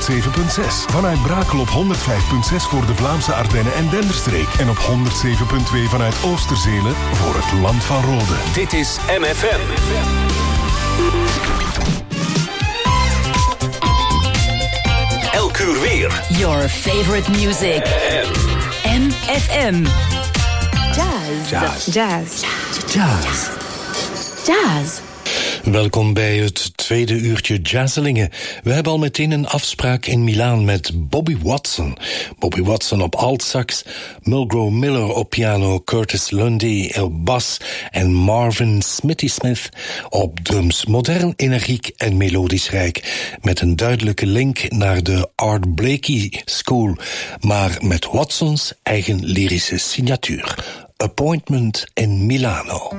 107.6. Vanuit Brakel op 105.6 voor de Vlaamse Ardennen en Denderstreek. En op 107.2 vanuit Oosterzele voor het Land van Rode. Dit is MFM. Elk uur weer. Your favorite music. MFM. Jazz. Jazz. Jazz. Jazz. Jazz. Welkom bij het tweede uurtje Jazzelingen. We hebben al meteen een afspraak in Milaan met Bobby Watson. Bobby Watson op altsax, Mulgrew Miller op piano, Curtis Lundy op bas en Marvin Smithy Smith op drums. Modern, energiek en melodisch rijk. Met een duidelijke link naar de Art Blakey School, maar met Watsons eigen lyrische signatuur. Appointment in Milano.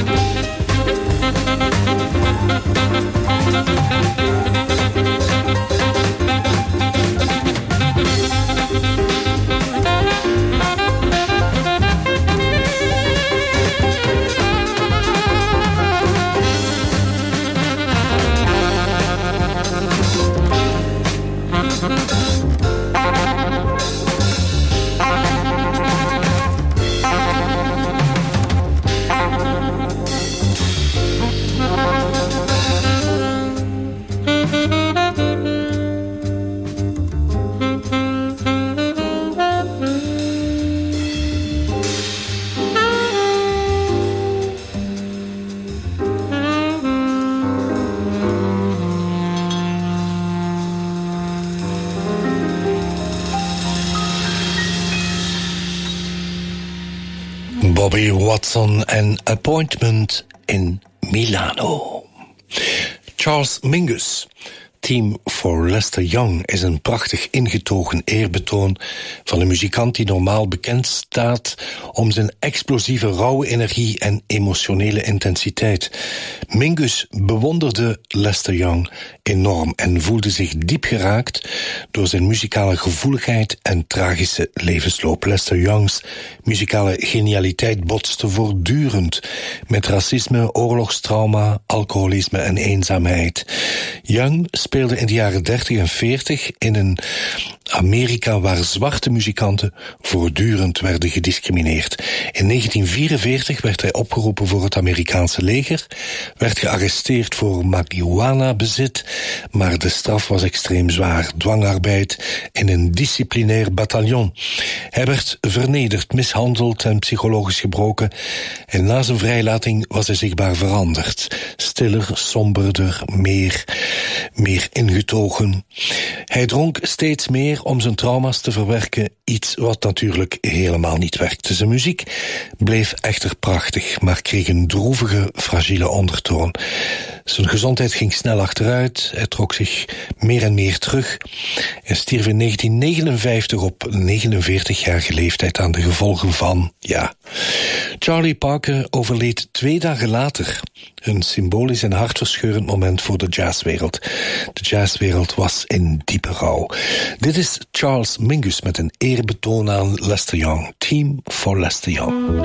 Bobby Watson en Appointment in Milano. Charles Mingus, Theme for Lester Young, is een prachtig ingetogen eerbetoon van een muzikant die normaal bekend staat om zijn explosieve rauwe energie en emotionele intensiteit. Mingus bewonderde Lester Young enorm en voelde zich diep geraakt door zijn muzikale gevoeligheid en tragische levensloop. Lester Youngs muzikale genialiteit botste voortdurend met racisme, oorlogstrauma, alcoholisme en eenzaamheid. Young speelde in de jaren 30 en 40 in een Amerika waar zwarte muzikanten voortdurend werden gediscrimineerd. In 1944 werd hij opgeroepen voor het Amerikaanse leger, werd gearresteerd voor marihuana-bezit, maar de straf was extreem zwaar. Dwangarbeid in een disciplinair bataljon. Hij werd vernederd, mishandeld en psychologisch gebroken en na zijn vrijlating was hij zichtbaar veranderd. Stiller, somberder, meer ingetogen. Hij dronk steeds meer om zijn trauma's te verwerken, iets wat natuurlijk helemaal niet werkte. Zijn muziek bleef echter prachtig, maar kreeg een droevige, fragiele ondertoon. Zijn gezondheid ging snel achteruit, hij trok zich meer en meer terug en stierf in 1959 op 49-jarige leeftijd aan de gevolgen van, Charlie Parker overleed 2 dagen later. Een symbolisch en hartverscheurend moment voor de jazzwereld. De jazzwereld was in diepe rouw. Dit is Charles Mingus met een eerbetoon aan Lester Young. Theme for Lester Young.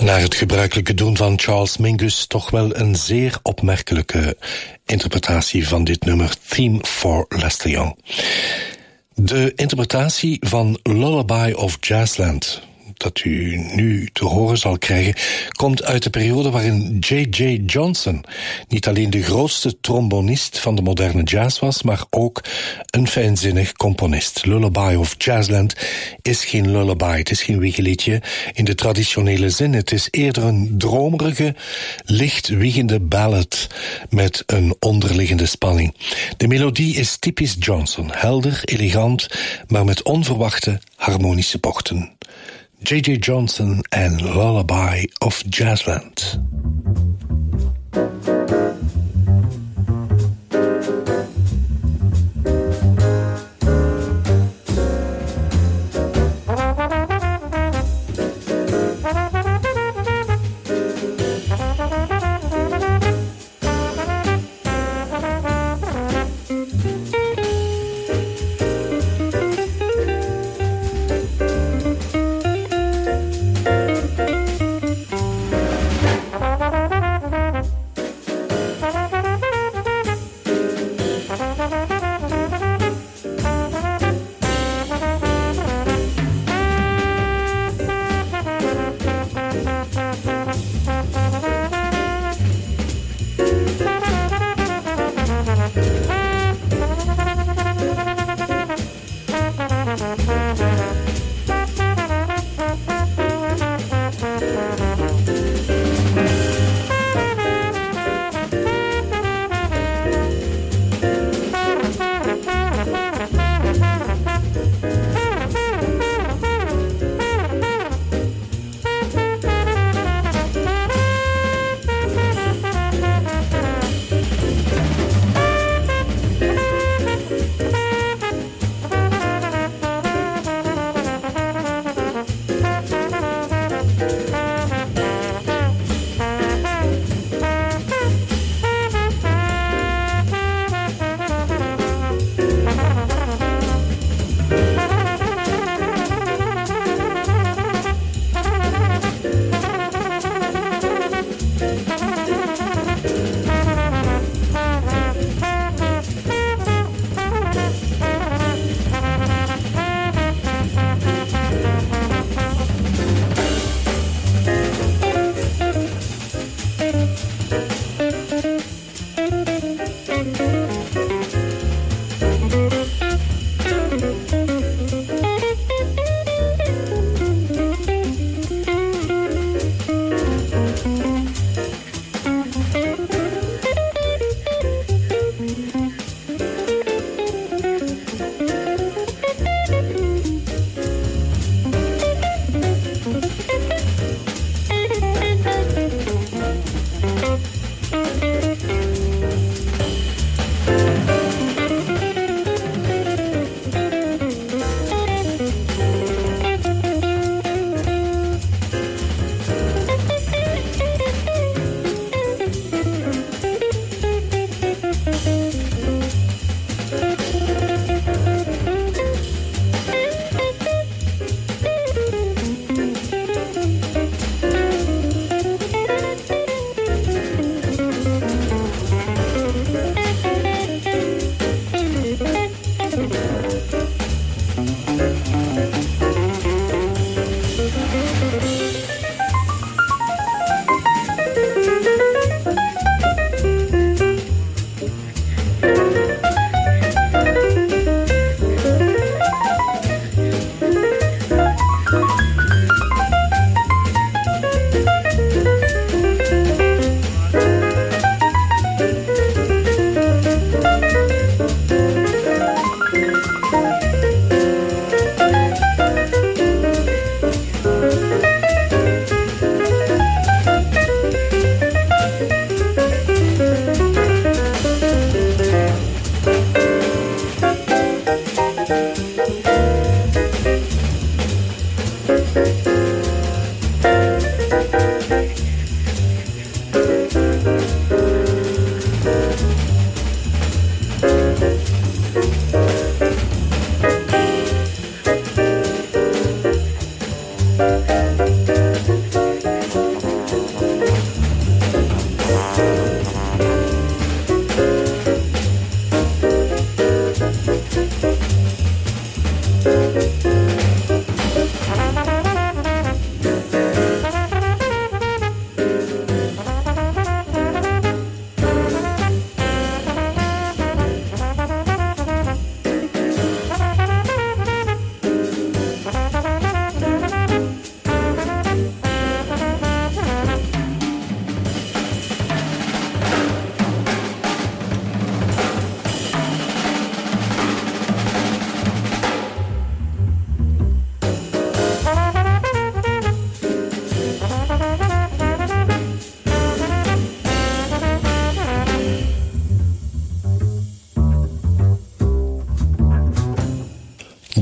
Naar het gebruikelijke doen van Charles Mingus toch wel een zeer opmerkelijke interpretatie van dit nummer Theme for Lester Young. De interpretatie van Lullaby of Jazzland, dat u nu te horen zal krijgen, komt uit de periode waarin J.J. Johnson niet alleen de grootste trombonist van de moderne jazz was, maar ook een fijnzinnig componist. Lullaby of Jazzland is geen lullaby, het is geen wiegeliedje in de traditionele zin. Het is eerder een dromerige, licht wiegende ballad met een onderliggende spanning. De melodie is typisch Johnson, helder, elegant, maar met onverwachte harmonische bochten. J.J. Johnson en Lullaby of Jazzland.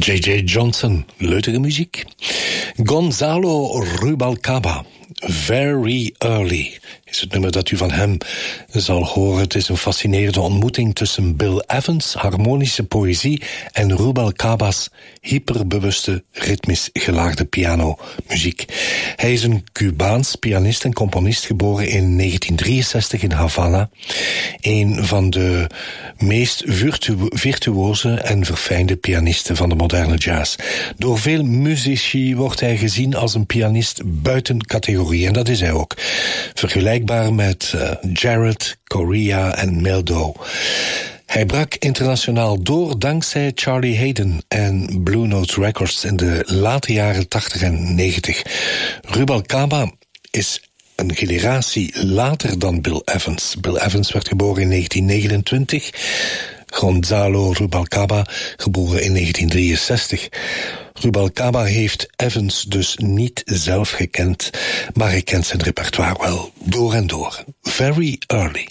J.J. Johnson, leutige muziek. Gonzalo Rubalcaba, Very Early, is het nummer dat u van hem zal horen. Het is een fascinerende ontmoeting tussen Bill Evans' harmonische poëzie en Rubalcaba's hyperbewuste, ritmisch gelaagde pianomuziek. Hij is een Cubaans pianist en componist, geboren in 1963 in Havana. Een van de meest virtuoze en verfijnde pianisten van de moderne jazz. Door veel muzici wordt hij gezien als een pianist buiten categorie, en dat is hij ook. Vergelijkbaar met Jarrett, Correa en Meldo. Hij brak internationaal door dankzij Charlie Haden en Blue Note Records in de late jaren 80 en 90. Rubalcaba is een generatie later dan Bill Evans. Bill Evans werd geboren in 1929. Gonzalo Rubalcaba, geboren in 1963. Rubalcaba heeft Evans dus niet zelf gekend, maar hij kent zijn repertoire wel door en door. Very Early.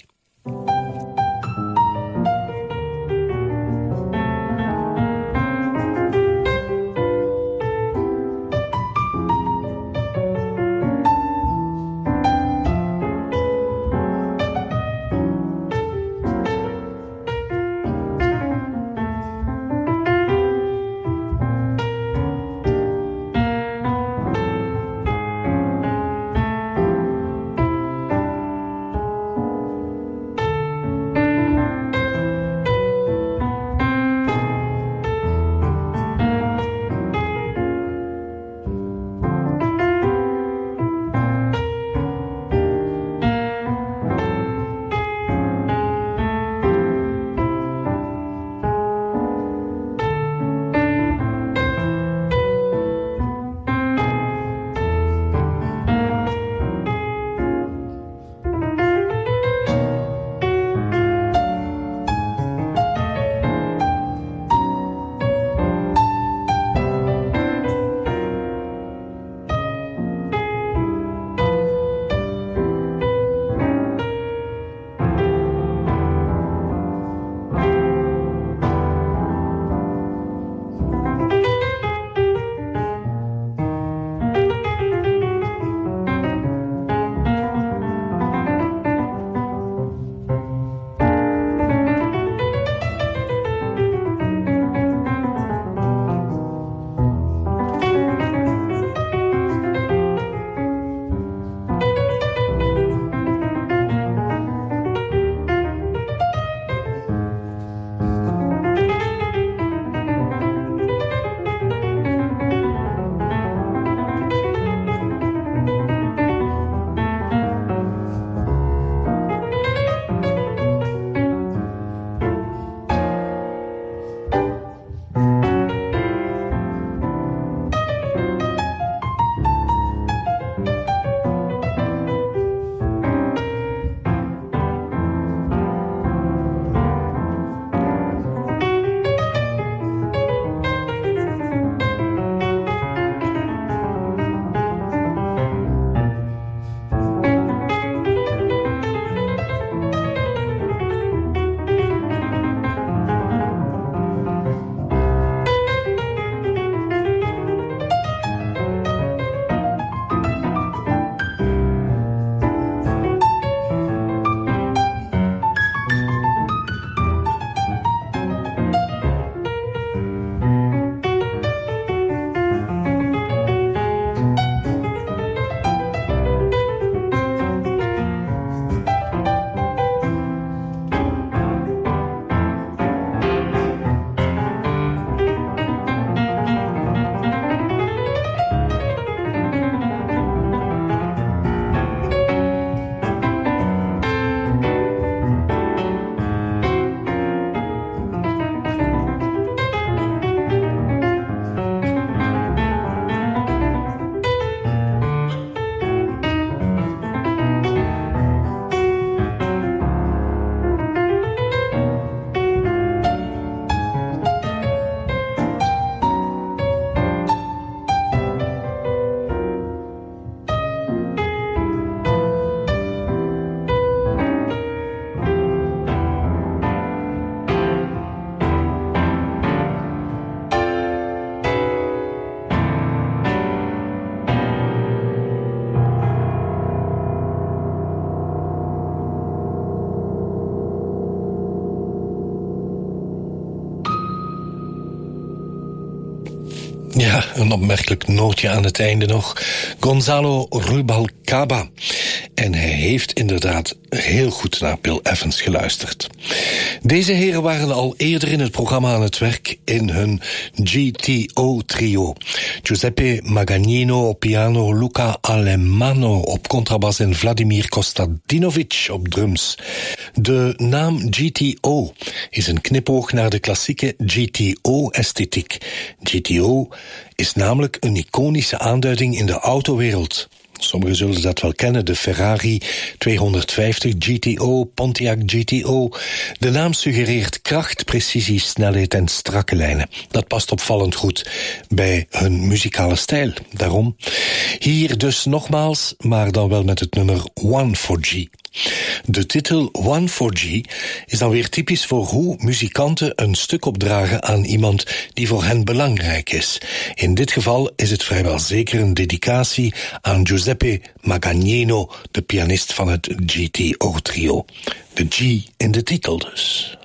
een opmerkelijk nootje aan het einde nog, Gonzalo Rubalcaba. En hij heeft inderdaad heel goed naar Bill Evans geluisterd. Deze heren waren al eerder in het programma aan het werk in hun GTO-trio. Giuseppe Magagnino op piano, Luca Alemanno op contrabas en Vladimir Kostadinovic op drums. De naam GTO is een knipoog naar de klassieke GTO-esthetiek. GTO is namelijk een iconische aanduiding in de autowereld. Sommigen zullen dat wel kennen, de Ferrari 250 GTO, Pontiac GTO. De naam suggereert kracht, precisie, snelheid en strakke lijnen. Dat past opvallend goed bij hun muzikale stijl. Daarom hier dus nogmaals, maar dan wel met het nummer One for G. De titel One for G is dan weer typisch voor hoe muzikanten een stuk opdragen aan iemand die voor hen belangrijk is. In dit geval is het vrijwel zeker een dedicatie aan Giuseppe Magagnino, de pianist van het GTO-trio. De G in de titel dus.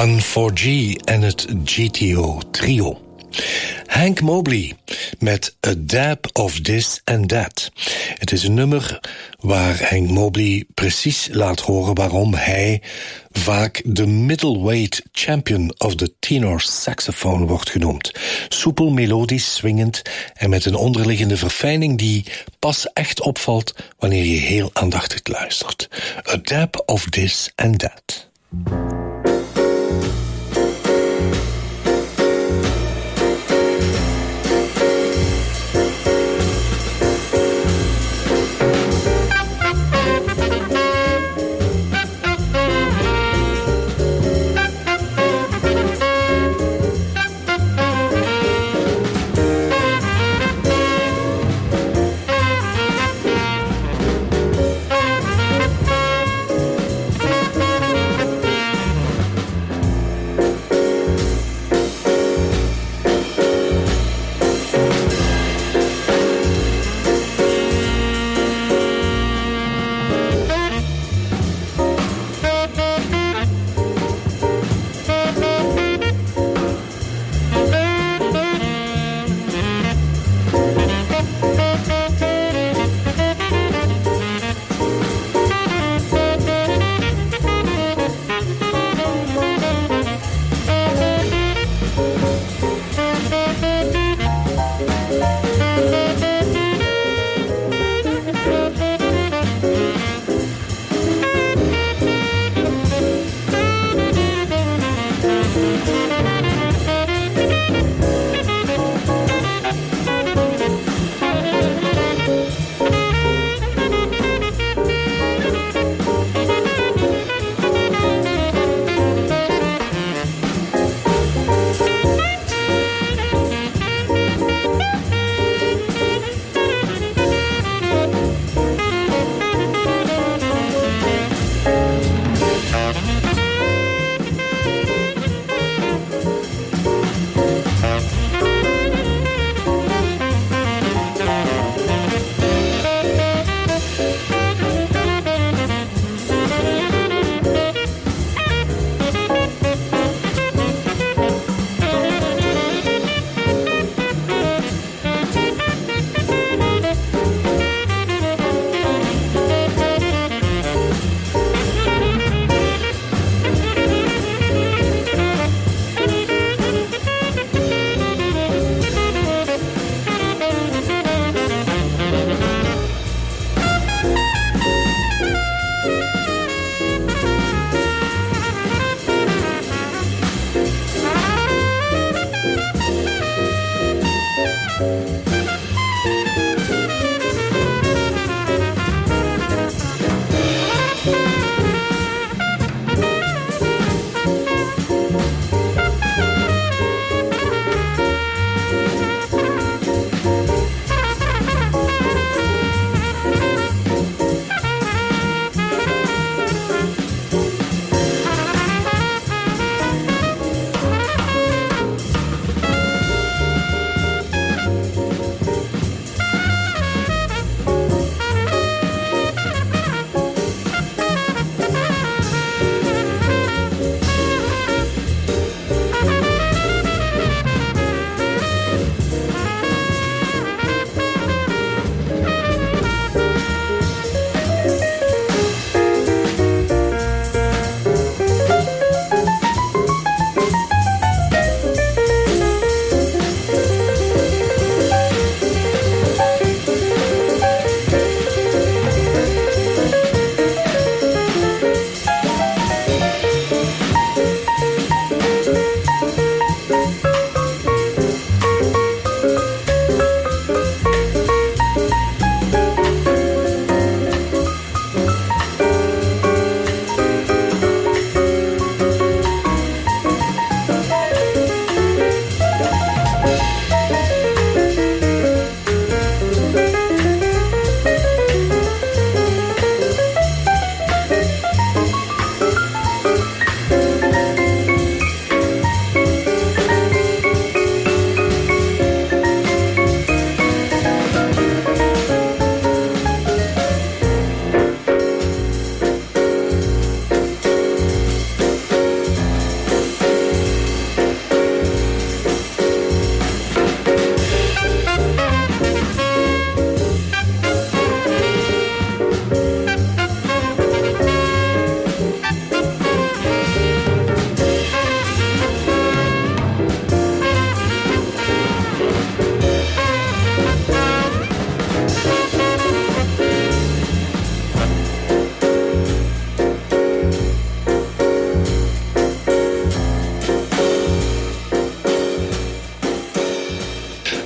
1,4G en het GTO Trio. Hank Mobley met A Dab of This and That. Het is een nummer waar Hank Mobley precies laat horen waarom hij vaak de middleweight champion of the tenor saxophone wordt genoemd. Soepel, melodisch, swingend en met een onderliggende verfijning die pas echt opvalt wanneer je heel aandachtig luistert. A Dab of This and That.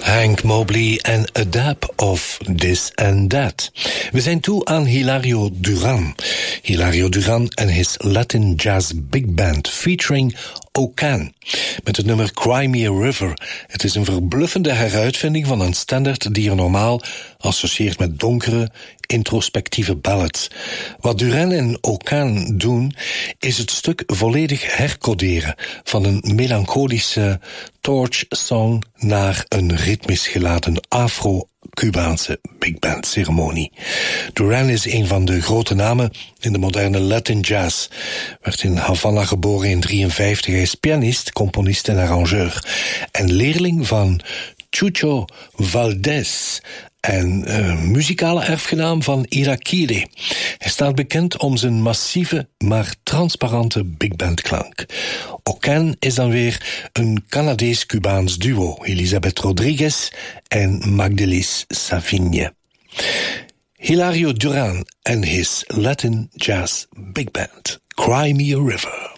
Hank Mobley en A Dab of This and That. We zijn toe aan Hilario Duran. Hilario Duran en his Latin Jazz Big Band featuring Okan. Met het nummer Cry Me a River. Het is een verbluffende heruitvinding van een standaard die je normaal associeert met donkere, introspectieve ballads. Wat Duran en Okan doen, is het stuk volledig hercoderen van een melancholische torch song naar een ritmisch geladen Afro-Cubaanse big band ceremonie. Duran is een van de grote namen in de moderne Latin jazz. Werd in Havana geboren in 1953. Hij is pianist, componist en arrangeur. En leerling van Chucho Valdés en muzikale erfgenaam van Irakere. Hij staat bekend om zijn massieve, maar transparante big band klank. Okan is dan weer een Canadees-Cubaans duo, Elisabeth Rodriguez en Magdelis Savigne. Hilario Duran en his Latin Jazz Big Band, Cry Me a River.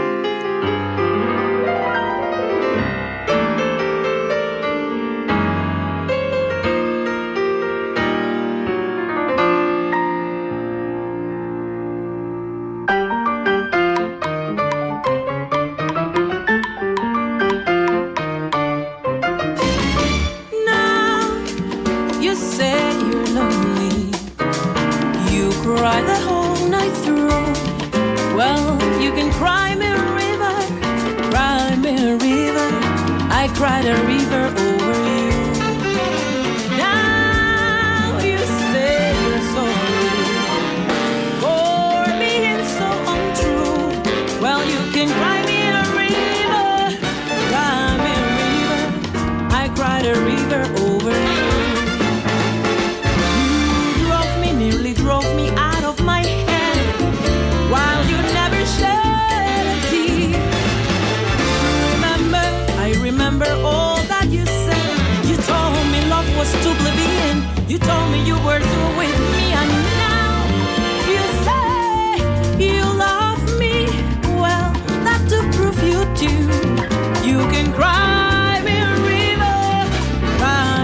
Cried a river over you. Now you say you're sorry for being so untrue. Well, you can cry me a river, cry me a river. I cried a river over you. You drove me, nearly drove me out of my head, while you never shed a tear. Remember all that you said. You told me love was to oblivion. You told me you were through with me, and now you say you love me. Well, that to prove you do. You can cry me a river, cry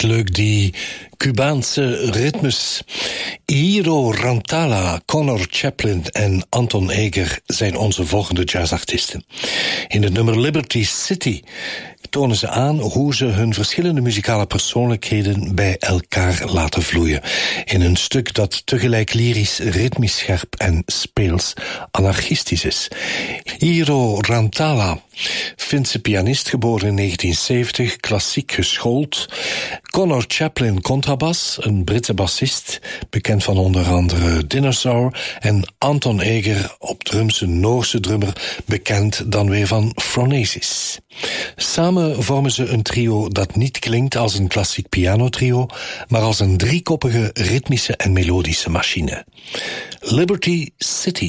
leuk, die Cubaanse ritmes. Hiro Rantala, Connor Chaplin en Anton Eger zijn onze volgende jazzartiesten. In het nummer Liberty City tonen ze aan hoe ze hun verschillende muzikale persoonlijkheden bij elkaar laten vloeien. In een stuk dat tegelijk lyrisch, ritmisch scherp en speels anarchistisch is. Hiro Rantala, Finse pianist, geboren in 1970, klassiek geschoold. Connor Chaplin, contrabas, een Britse bassist, bekend van onder andere Dinosaur. En Anton Eger, op drums, een Noorse drummer, bekend dan weer van Phronesis. Samen vormen ze een trio dat niet klinkt als een klassiek pianotrio, maar als een driekoppige ritmische en melodische machine. Liberty City.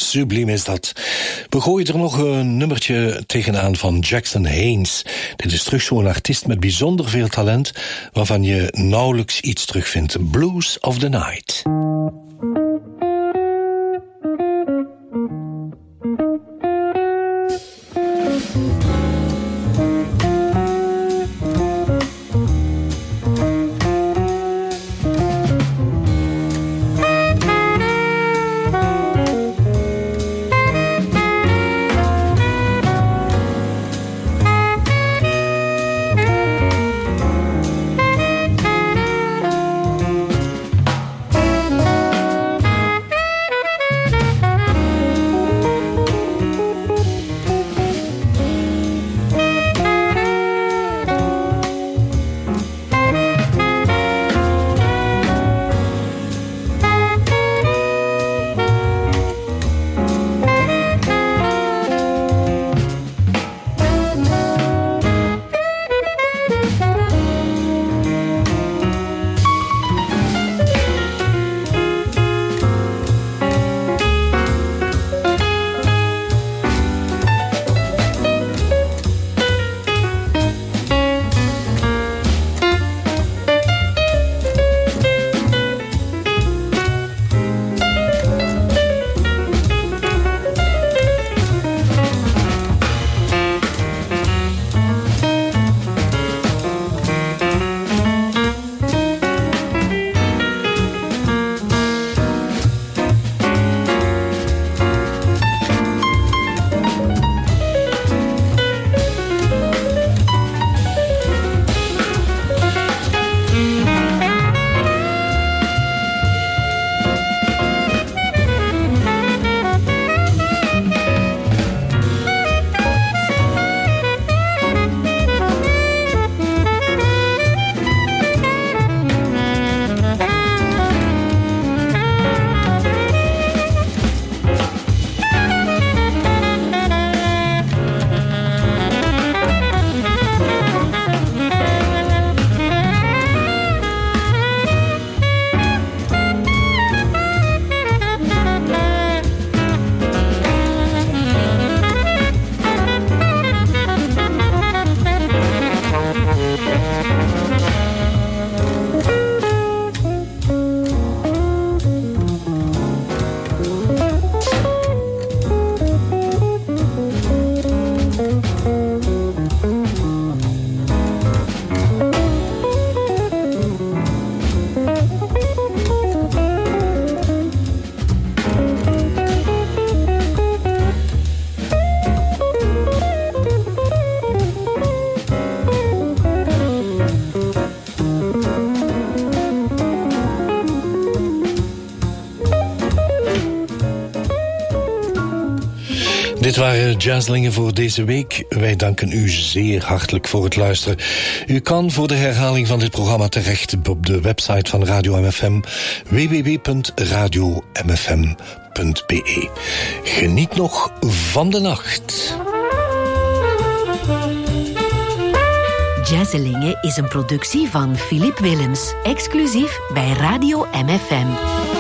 Subliem is dat. We gooien er nog een nummertje tegenaan van Jackson Haynes. Dit is terug zo'n artiest met bijzonder veel talent, waarvan je nauwelijks iets terugvindt. Blues of the Night. Dit waren Jazzlingen voor deze week. Wij danken u zeer hartelijk voor het luisteren. U kan voor de herhaling van dit programma terecht op de website van Radio MFM, www.radiomfm.be. Geniet nog van de nacht. Jazzlingen is een productie van Philippe Willems, exclusief bij Radio MFM.